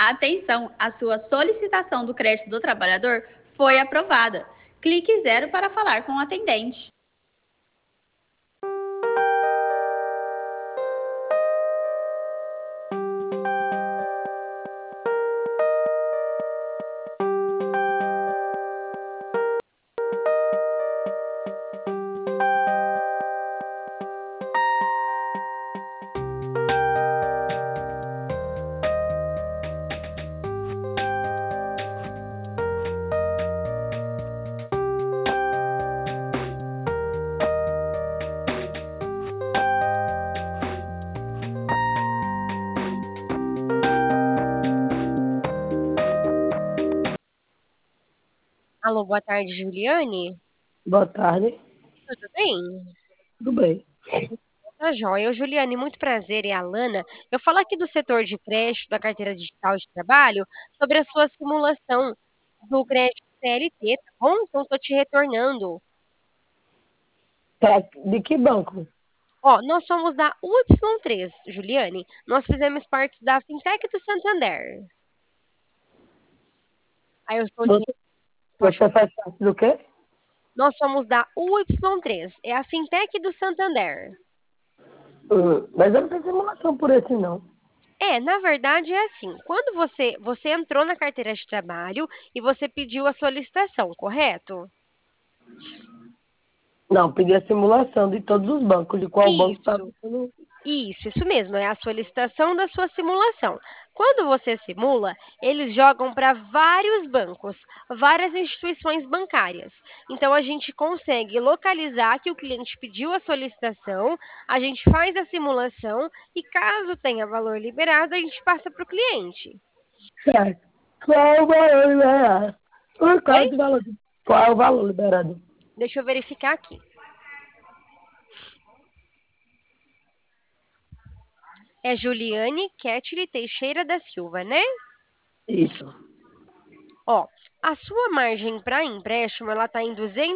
Atenção, a sua solicitação do crédito do trabalhador foi aprovada. Clique 0 para falar com o atendente. Alô, boa tarde, Juliane. Boa tarde. Tudo bem? Tudo bem. Tá joia. Ô, Juliane, muito prazer, é a Alana. Eu falo aqui do setor de crédito da carteira digital de trabalho sobre a sua simulação do crédito CLT, tá bom? Então, estou te retornando. De que banco? Ó, nós somos da UY3, Juliane. Nós fizemos parte da Fintech do Santander. Aí eu estou te... Você faz parte do quê? Nós somos da UY3, é a Fintech do Santander. Mas eu não tenho simulação por esse, não. Na verdade é assim, quando você entrou na carteira de trabalho e você pediu a solicitação, correto? Não, pedi a simulação de todos os bancos, de qual banco está Isso. Isso mesmo, é a solicitação da sua simulação. Quando você simula, eles jogam para vários bancos, várias instituições bancárias. Então, a gente consegue localizar que o cliente pediu a solicitação, a gente faz a simulação e, caso tenha valor liberado, a gente passa para o cliente. certo. Qual é o valor liberado? Oi? Qual é o valor liberado? Deixa eu verificar aqui. É Juliane Ketli Teixeira da Silva, né? Isso. Ó, a sua margem para empréstimo ela está em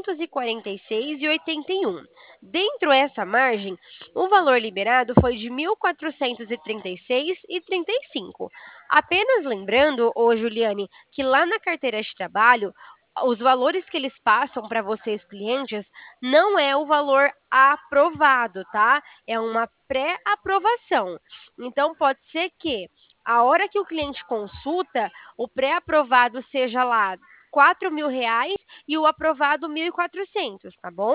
246,81. Dentro dessa margem, o valor liberado foi de 1.436,35. Apenas lembrando, ô Juliane, que lá na carteira de trabalho, os valores que eles passam para vocês, clientes, não é o valor aprovado, tá? É uma pré-aprovação. Então, pode ser que a hora que o cliente consulta, o pré-aprovado seja lá R$ 4.000 e o aprovado 1.400, tá bom?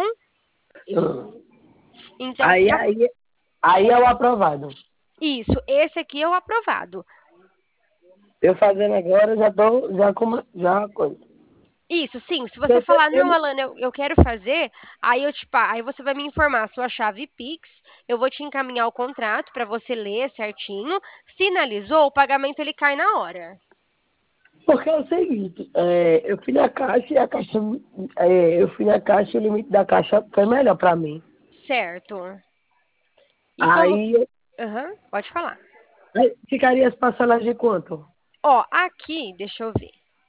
Então, Aí é o aprovado. isso, esse aqui é o aprovado. Eu fazendo agora, já coisa. Isso, sim. Se você falar, não, Alana, eu quero fazer, aí você vai me informar a sua chave Pix, eu vou te encaminhar o contrato para você ler certinho. Finalizou, o pagamento ele cai na hora. Porque é o seguinte, eu fui na caixa e o limite da caixa foi melhor para mim. Certo. E como... Aí, pode falar. Ficaria as parcelas de quanto? Ó, aqui, deixa eu ver.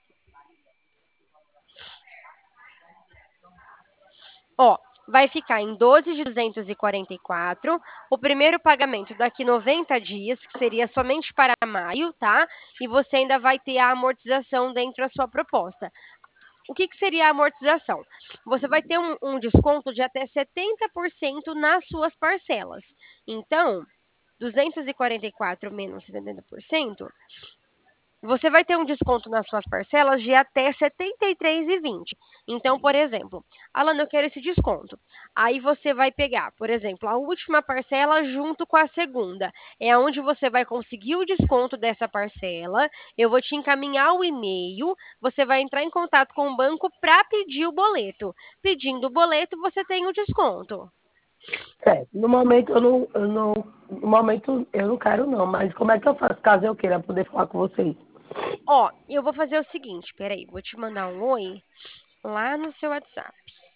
Ó, vai ficar em 12 de 244. O primeiro pagamento daqui 90 dias, que seria somente para maio, tá? E você ainda vai ter a amortização dentro da sua proposta. O que seria a amortização? Você vai ter um desconto de até 70% nas suas parcelas. Então, 244 menos 70%, você vai ter um desconto nas suas parcelas de até R$ 73,20. Então, por exemplo, Alana, eu quero esse desconto. Aí você vai pegar, por exemplo, a última parcela junto com a segunda. É onde você vai conseguir o desconto dessa parcela. Eu vou te encaminhar o e-mail. Você vai entrar em contato com o banco para pedir o boleto. Pedindo o boleto, você tem o desconto. Certo. No momento eu não quero não, mas como é que eu faço caso eu queira poder falar com vocês? Ó, eu vou fazer o seguinte, peraí, vou te mandar um oi lá no seu WhatsApp.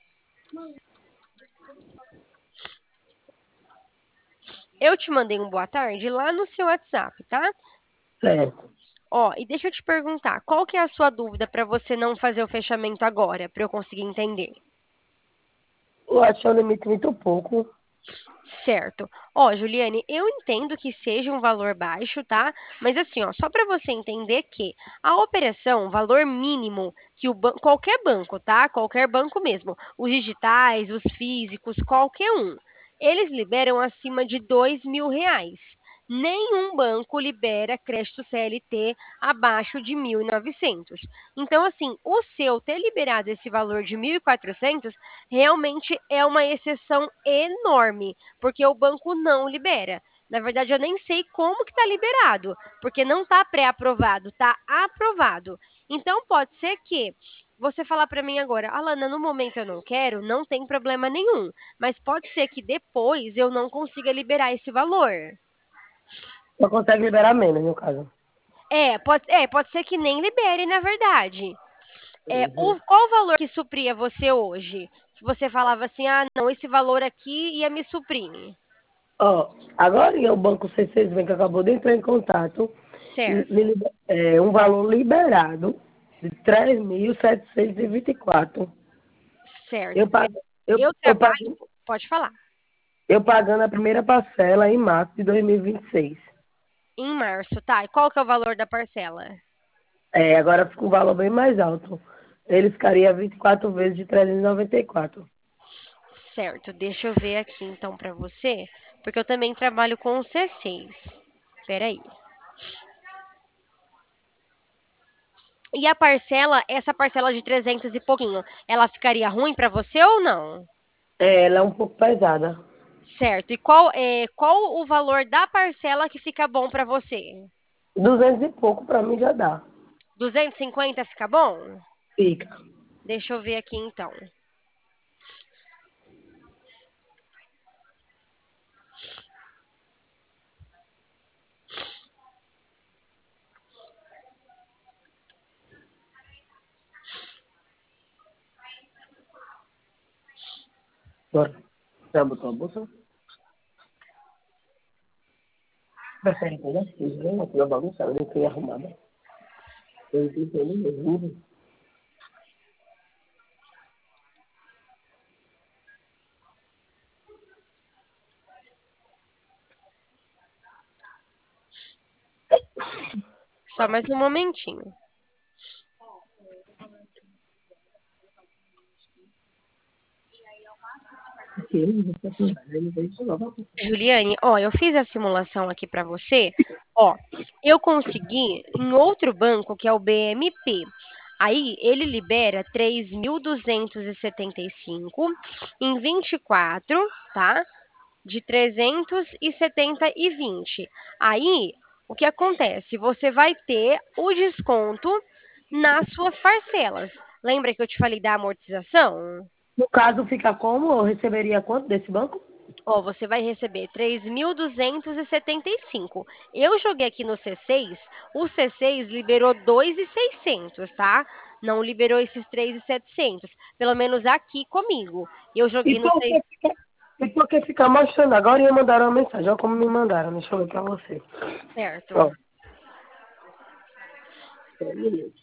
Eu te mandei um boa tarde lá no seu WhatsApp, tá? Certo. Ó, e deixa eu te perguntar, qual que é a sua dúvida para você não fazer o fechamento agora, para eu conseguir entender? Eu acho o limite muito pouco. Certo. Ó, Juliane, eu entendo que seja um valor baixo, tá? Mas assim, ó, só para você entender que a operação, valor mínimo que qualquer banco, tá? Qualquer banco mesmo, os digitais, os físicos, qualquer um, eles liberam acima de R$ 2.000. Nenhum banco libera crédito CLT abaixo de 1.900. Então, assim, o seu ter liberado esse valor de 1.400 realmente é uma exceção enorme porque o banco não libera. Na verdade, eu nem sei como que está liberado, porque não está pré-aprovado, está aprovado. Então, pode ser que você falar para mim agora, Alana, no momento eu não quero, não tem problema nenhum. Mas pode ser que depois eu não consiga liberar esse valor. Só consegue liberar menos, no caso. Pode ser que nem libere, na verdade. Qual o valor que supria você hoje? Que você falava assim, ah, não, esse valor aqui ia me suprir. Ó, agora o Banco C6 Bank acabou de entrar em contato, Certo, um valor liberado de 3.724. certo. Eu pago, Eu eu trabalho. pago, Pode falar. eu pagando a primeira parcela em março de 2026. Em março, tá. E qual que é o valor da parcela? Agora fica um valor bem mais alto. Ele ficaria 24 vezes de 394. Certo, deixa eu ver aqui então para você, porque eu também trabalho com o C6. Espera aí. E a parcela, essa parcela de 300 e pouquinho, ela ficaria ruim para você ou não? Ela é um pouco pesada. Certo. E qual o valor da parcela que fica bom para você? 200 e pouco para mim já dá. 250 fica bom? Fica. Deixa eu ver aqui então. Bora. Já botou a bolsa? Prefere pegar? Não, eu bagunçada, nem fui arrumada. Eu entendi mesmo. Só mais um momentinho. Juliane, ó, eu fiz a simulação aqui para você. Ó, eu consegui em outro banco, que é o BMP. Aí ele libera 3.275 em 24, tá? De 370,20. Aí, o que acontece? Você vai ter o desconto nas suas parcelas. Lembra que eu te falei da amortização? No caso, fica como? Eu receberia quanto desse banco? Ó, você vai receber 3.275. Eu joguei aqui no C6, o C6 liberou 2.600, tá? Não liberou esses 3.700, pelo menos aqui comigo. Eu E joguei no por que 6, fica, e por que fica mostrando? Agora ia mandar uma mensagem. Olha como me mandaram. Deixa eu ver pra você. certo? Ó. Espera um minuto.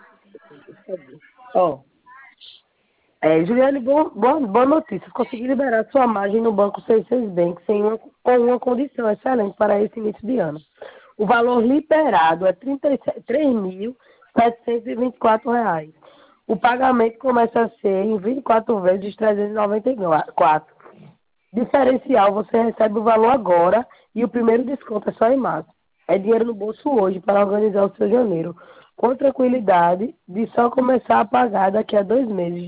Ó. Juliane, boa notícia. Consegui liberar sua margem no Banco C6 Bank com uma condição excelente para esse início de ano. O valor liberado é R$ 33.724. O pagamento começa a ser em 24 vezes de 394. Diferencial, você recebe o valor agora e o primeiro desconto é só em março. É dinheiro no bolso hoje para organizar o seu janeiro. Com tranquilidade de só começar a pagar daqui a 2 meses,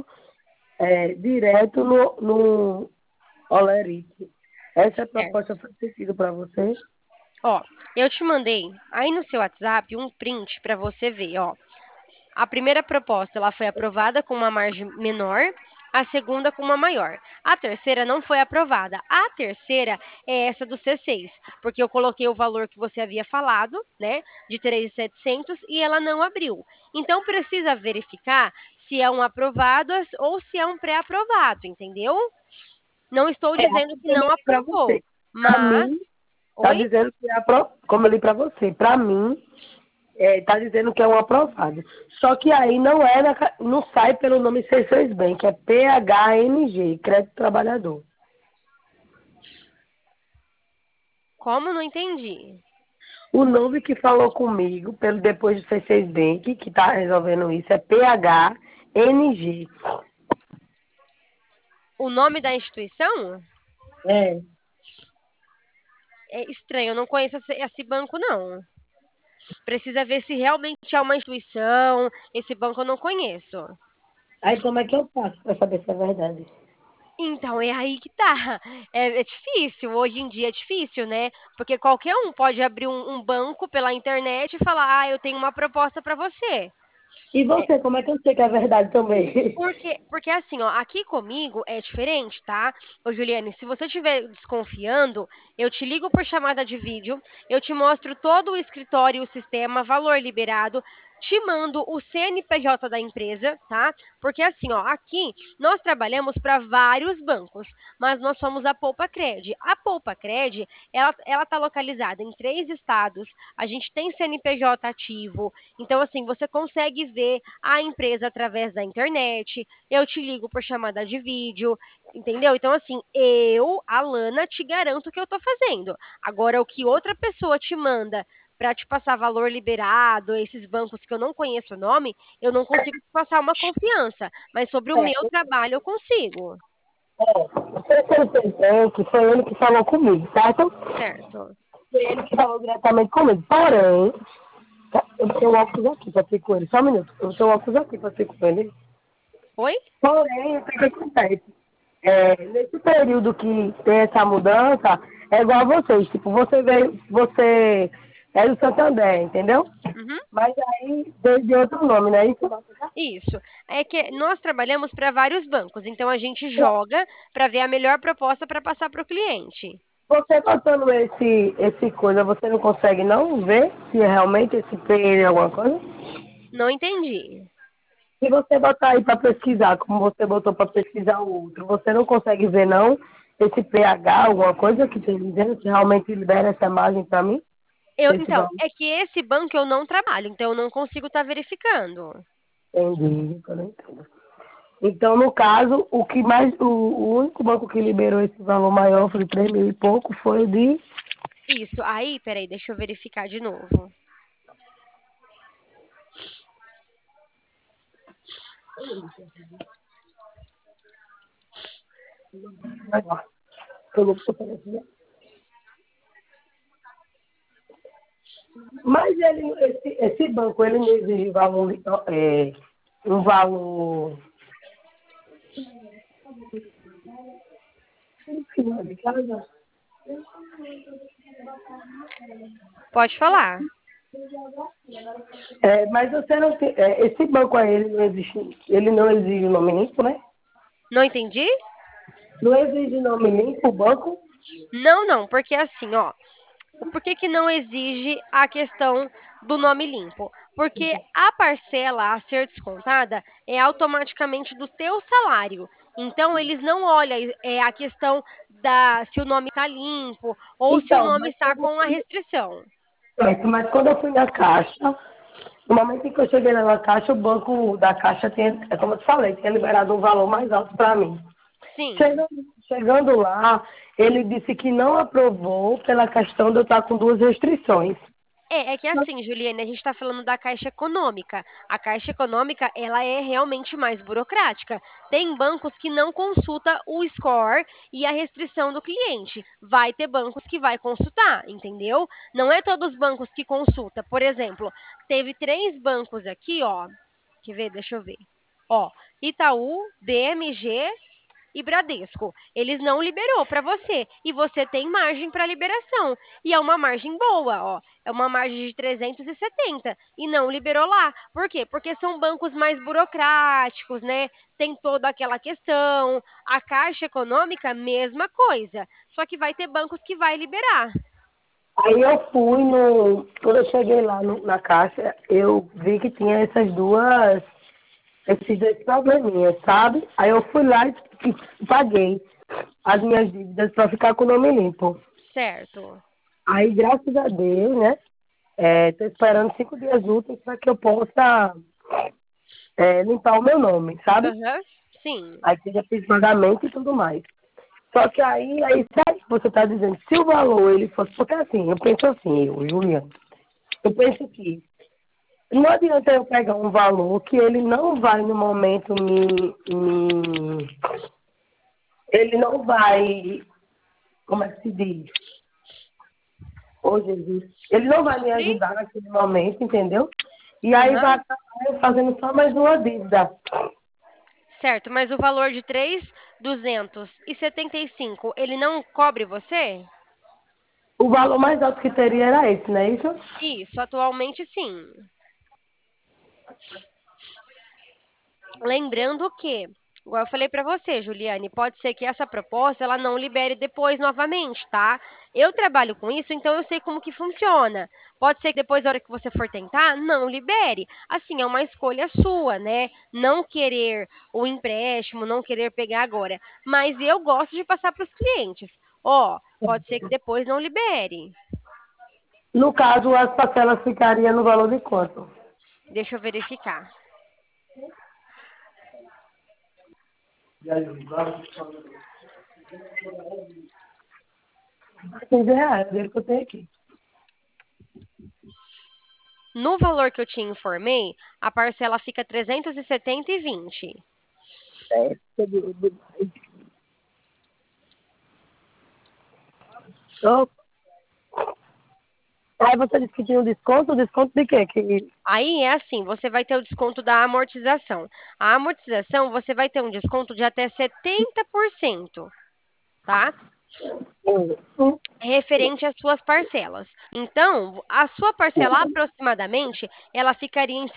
direto no Olerite. Essa proposta faz sentido para você? Ó, eu te mandei aí no seu WhatsApp um print para você ver, ó. A primeira proposta ela foi aprovada com uma margem menor, a segunda com uma maior. A terceira não foi aprovada. A terceira é essa do C6, porque eu coloquei o valor que você havia falado, né, de 3.700 e ela não abriu. Então precisa verificar se é um aprovado ou se é um pré-aprovado, entendeu? Não estou dizendo que Como eu não li para você. aprovou, Para mim, mas está oi? dizendo que como eu li para você. Para mim, está dizendo que é um aprovado. Só que aí não sai pelo nome C6 Bank, é PHNG, Crédito Trabalhador. Como? Não entendi. O nome que falou comigo, pelo depois do C6 Bank, que está resolvendo isso, é PHNG. O nome da instituição? É. É estranho, eu não conheço esse banco, não. Precisa ver se realmente é uma instituição. Esse banco eu não conheço. Aí como é que eu faço para saber se é verdade? Então, é aí que tá. É difícil, hoje em dia é difícil, né? Porque qualquer um pode abrir um banco pela internet e falar: eu tenho uma proposta para você. E você, como é que eu sei que é verdade também? Porque assim, ó, aqui comigo é diferente, tá? Ô, Juliane, se você estiver desconfiando, eu te ligo por chamada de vídeo, eu te mostro todo o escritório e o sistema, valor liberado, te mando o CNPJ da empresa, tá? Porque assim, ó, aqui nós trabalhamos para vários bancos, mas nós somos a Poupa Cred. A Poupa Cred, ela tá localizada em 3 estados, a gente tem CNPJ ativo, então assim, você consegue ver a empresa através da internet, eu te ligo por chamada de vídeo, entendeu? Então, assim, eu, Alana, te garanto que eu tô fazendo. Agora, o que outra pessoa te manda para te passar valor liberado, esses bancos que eu não conheço o nome, eu não consigo te passar uma confiança. Mas sobre o meu trabalho, eu consigo. O C6 Bank foi ele que falou comigo, certo? Certo. Foi ele que falou diretamente comigo. Porém, eu tenho um óculos aqui para ser com ele. Só um minuto. Eu tenho um óculos aqui para ser com ele. Oi? Porém, o que acontece? Nesse período que tem essa mudança, é igual a vocês. Tipo, você é do Santander, entendeu? Uhum. Mas aí, desde outro nome, né? Isso. Isso. É que nós trabalhamos para vários bancos, então a gente joga para ver a melhor proposta para passar para o cliente. Você botando esse coisa, você não consegue não ver se é realmente esse PN alguma coisa? Não entendi. Se você botar aí para pesquisar, como você botou para pesquisar o outro, você não consegue ver não esse pH, alguma coisa que tem dizendo que realmente libera essa imagem para mim? Esse Então, valor? é que esse banco eu não trabalho, então eu não consigo estar verificando. Entendi, eu não entendo. Então, no caso, o único banco que liberou esse valor maior, foi 3 mil e pouco, foi o de. Isso. Aí, peraí, deixa eu verificar de novo. Vai lá. Eu vou botar aqui. Mas esse banco, ele não exige valor, um valor. Pode falar. Mas você não tem, esse banco aí, ele não exige nome limpo, né? Não entendi? Não exige nome limpo o banco? Não, não, porque assim, ó, por que que não exige a questão do nome limpo? Porque a parcela a ser descontada é automaticamente do teu salário. Então, eles não olham a questão da se o nome está limpo ou se o Então, nome está com a restrição. mas quando eu fui na Caixa, no momento em que eu cheguei lá na Caixa, o banco da Caixa tinha, como eu te falei, tinha liberado um valor mais alto para mim. Sim. Chegando, chegando lá, ele disse que não aprovou pela questão de eu estar com duas restrições. É que assim, Juliane, a gente está falando da Caixa Econômica. A Caixa Econômica, ela é realmente mais burocrática. Tem bancos que não consulta o score e a restrição do cliente. Vai ter bancos que vai consultar, entendeu? Não é todos os bancos que consulta. Por exemplo, teve 3 bancos aqui, ó. Quer ver? Deixa eu ver. Ó, Itaú, BMG e Bradesco. Eles não liberou para você e você tem margem para liberação. E é uma margem boa, ó. É uma margem de 370 e não liberou lá. Por quê? Porque são bancos mais burocráticos, né? Tem toda aquela questão. A Caixa Econômica, mesma coisa. Só que vai ter bancos que vai liberar. Aí eu fui quando eu cheguei lá na Caixa, eu vi que tinha esses dois probleminhas, sabe? Aí eu fui lá e paguei as minhas dívidas para ficar com o nome limpo. Certo. Aí, graças a Deus, né? Tô esperando 5 dias úteis para que eu possa limpar o meu nome, sabe? Aham. Sim. Aí eu já fiz pagamento e tudo mais. Só que aí sabe o que você está dizendo? Se o valor ele fosse. Porque assim, eu penso assim, Juliana. Eu penso que não adianta eu pegar um valor que ele não vai no momento ele não vai, como é que se diz? Ô Jesus, ele não vai me Suprir? ajudar naquele momento, entendeu? E aí vai Aham. acabar eu fazendo só mais uma dívida. Certo, mas o valor de 3.275, ele não cobre você? O valor mais alto que teria era esse, não é isso? Isso, atualmente sim. Lembrando que, igual eu falei para você, Juliane, pode ser que essa proposta ela não libere depois novamente, tá? Eu trabalho com isso, então eu sei como que funciona. Pode ser que depois, na hora que você for tentar, não libere. Assim, é uma escolha sua, né? Não querer o empréstimo, não querer pegar agora. Mas eu gosto de passar para os clientes. Ó, pode ser que depois não libere. No caso, as parcelas ficariam no valor de quanto? Deixa eu verificar. R$ 15, o dinheiro que eu tenho aqui. No valor que eu te informei, a parcela fica 370,20. Então, aí você disse que tinha um desconto de quê? Aí é assim, você vai ter o desconto da amortização. A amortização, você vai ter um desconto de até 70%, tá? Referente às suas parcelas. Então, a sua parcela aproximadamente, ela ficaria em R$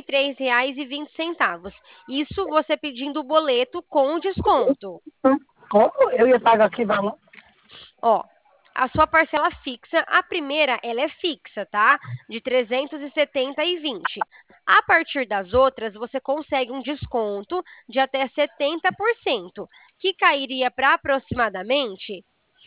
73,20. Isso você pedindo o boleto com desconto. Como eu ia pagar que valor? Ó, a sua parcela fixa, a primeira, ela é fixa, tá? De 370,20. A partir das outras, você consegue um desconto de até 70%, que cairia para aproximadamente,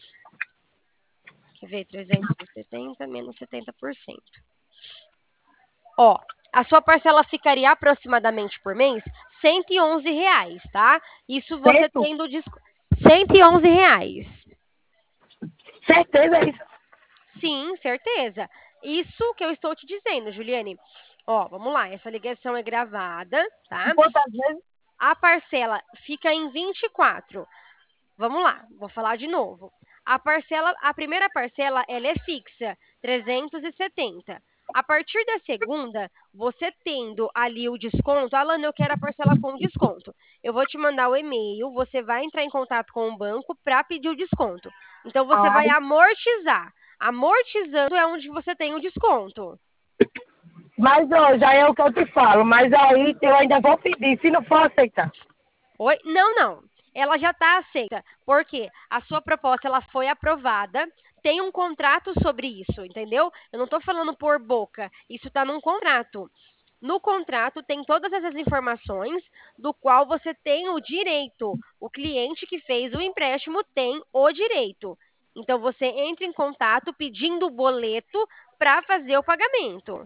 quer ver, 370 menos 70%. Ó, a sua parcela ficaria aproximadamente por mês R$ 111, tá? Isso você Certo? tendo desconto. R$ 111. Certeza é isso. Sim, certeza. Isso que eu estou te dizendo, Juliane. Ó, vamos lá, essa ligação é gravada, tá? Quantas vezes? A parcela fica em 24. Vamos lá, vou falar de novo. A primeira parcela, ela é fixa, 370. A partir da segunda, você tendo ali o desconto, Alana, eu quero a parcela com desconto. Eu vou te mandar o e-mail, você vai entrar em contato com o banco para pedir o desconto. Então, você vai Ai, amortizar. Amortizando é onde você tem o desconto. mas ó, já é o que eu te falo. Mas aí eu ainda vou pedir, se não for aceitar. Oi? Não, não. Ela já está aceita, porque a sua proposta ela foi aprovada, tem um contrato sobre isso, entendeu? Eu não estou falando por boca, isso está num contrato. No contrato tem todas essas informações do qual você tem o direito. O cliente que fez o empréstimo tem o direito. Então você entra em contato pedindo o boleto para fazer o pagamento.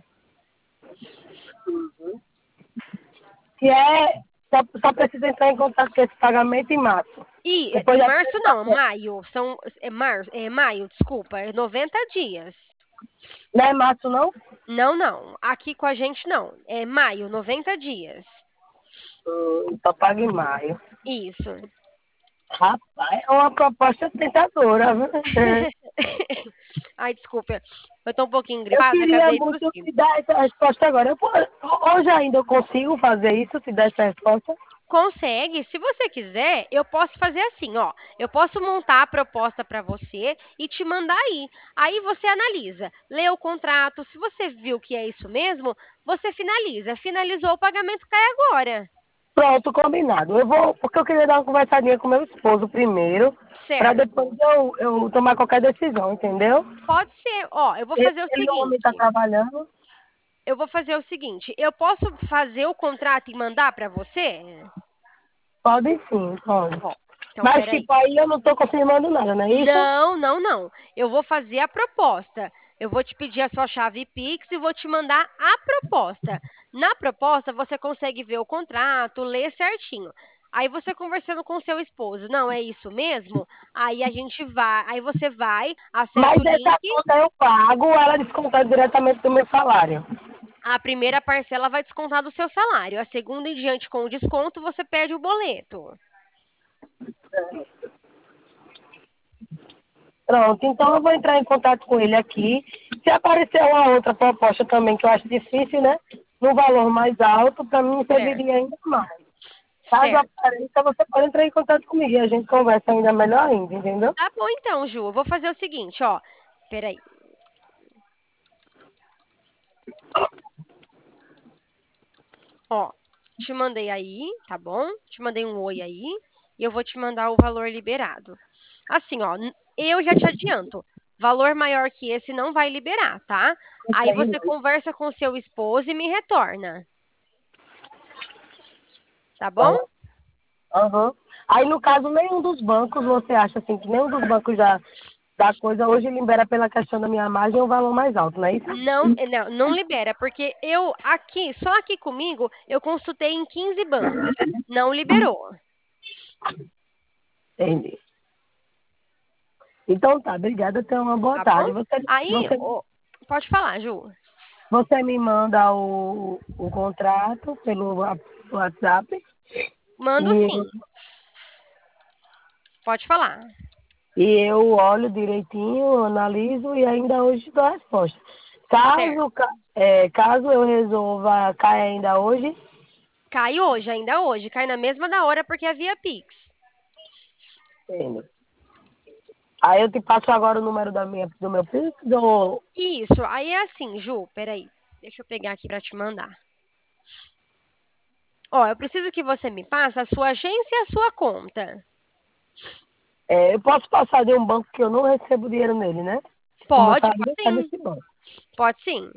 Que é. Só precisa entrar em contato com esse pagamento em março. E Depois em da março não, sexta-feira. maio, maio, desculpa, é 90 dias. Não é março, não? Não, não, aqui com a gente não, é maio, 90 dias. Só paga em maio. Isso. Rapaz, é uma proposta tentadora, viu? Ai, desculpa, eu tô um pouquinho Eu gripada, queria acabei de muito tossir. te dar essa resposta agora. Hoje ainda eu consigo fazer isso, te dar essa resposta? Consegue, se você quiser, eu posso fazer assim, ó. Eu posso montar a proposta para você e te mandar aí. Aí você analisa, lê o contrato, se você viu que é isso mesmo, você finaliza. Finalizou, o pagamento cai agora. Pronto, combinado. Eu vou, porque eu queria dar uma conversadinha com meu esposo primeiro, para depois Certo. eu tomar qualquer decisão, entendeu? Pode ser. Ó, eu vou Ele, fazer o ele homem está seguinte. trabalhando. Eu posso fazer o contrato e mandar para você? Pode sim, pode. Ó, então Mas, peraí. tipo, aí eu não estou confirmando nada, não é isso? Não, não, não. Eu vou fazer a proposta. Eu vou te pedir a sua chave Pix e vou te mandar a proposta. Na proposta, você consegue ver o contrato, ler certinho. Aí você conversando com seu esposo, não, é isso mesmo? Aí você vai, acessa Mas o essa link, conta eu pago, ela é descontada diretamente do meu salário. a primeira parcela vai descontar do seu salário, a segunda em diante com o desconto você perde o boleto. Pronto, então eu vou entrar em contato com ele aqui. Se aparecer uma outra proposta também, que eu acho difícil, né? No valor mais alto, para mim Certo, serviria ainda mais. Caso certo. apareça, você pode entrar em contato comigo e a gente conversa ainda melhor ainda, entendeu? Tá bom então, Ju, eu vou fazer o seguinte, ó. Peraí. Ó, te mandei aí, tá bom? Te mandei um oi aí e eu vou te mandar o valor liberado. Assim, ó, eu já te adianto, valor maior que esse não vai liberar, tá? Aí você conversa com seu esposo e me retorna, tá bom? Aham. Aí, no caso, nenhum dos bancos, você acha assim, que nenhum dos bancos já da coisa hoje libera pela questão da minha margem um valor mais alto, não é isso? Não libera, porque eu aqui, só aqui comigo, eu consultei em 15 bancos. Não liberou. Entendi. Então tá, obrigada, tenha uma boa Tá bom? tarde. Aí, ó, pode falar, Ju. Você me manda o contrato pelo WhatsApp Mando e, sim. Pode falar. e eu olho direitinho, analiso e ainda hoje dou a resposta. Certo. Caso eu resolva cair ainda hoje, Cai hoje, ainda hoje. Cai na mesma da hora porque é via Pix. entendo. Aí eu te passo agora o número do meu Pix ou Isso. Aí é assim, Ju. Peraí. Deixa eu pegar aqui pra te mandar. Ó, eu preciso que você me passe a sua agência e a sua conta. eu posso passar de um banco que eu não recebo dinheiro nele, né? O meu Pode, pode salário está sim. nesse banco. Pode sim.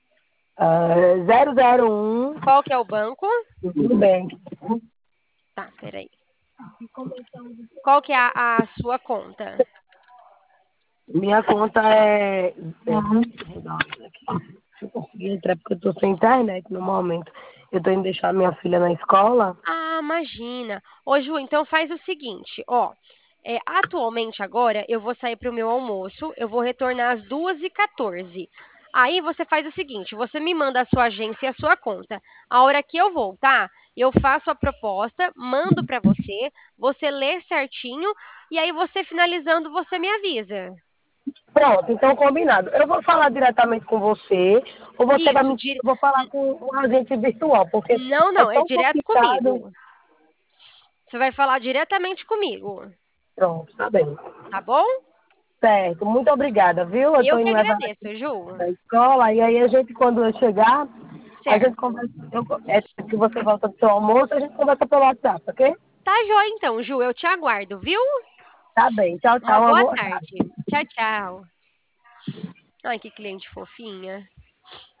001, Qual que é o banco? tudo bem. Tá, peraí. Qual que é a sua conta? Minha conta é. Vou dar uma olhada aqui. Se eu conseguir entrar, porque eu tô sem internet no momento. Eu tô indo deixar minha filha na escola. Ah, imagina. Ô, Ju, então faz o seguinte, ó. Atualmente agora eu vou sair para o meu almoço, eu vou retornar às 2h14. Aí você faz o seguinte, você me manda a sua agência e a sua conta. A hora que eu voltar, eu faço a proposta, mando para você, você lê certinho e aí você finalizando, você me avisa. Pronto, então combinado. Eu vou falar diretamente com você, ou você vai Isso, me. Eu vou falar com um agente virtual, porque não, é não, é tão direto complicado. comigo. Você vai falar diretamente comigo, Pronto, tá bem. tá bom? Certo, muito obrigada, viu? Eu tô Eu que indo levar ela agradeço, Ju. da escola, e aí a gente, quando eu chegar, a gente Certo. conversa. Que você volta do seu almoço, a gente conversa pelo WhatsApp, ok? Tá joia então, Ju. Eu te aguardo, viu? Tá bem, tchau, Uma tchau, uma boa boa tarde. tarde. Tchau, tchau. Ai, que cliente fofinha.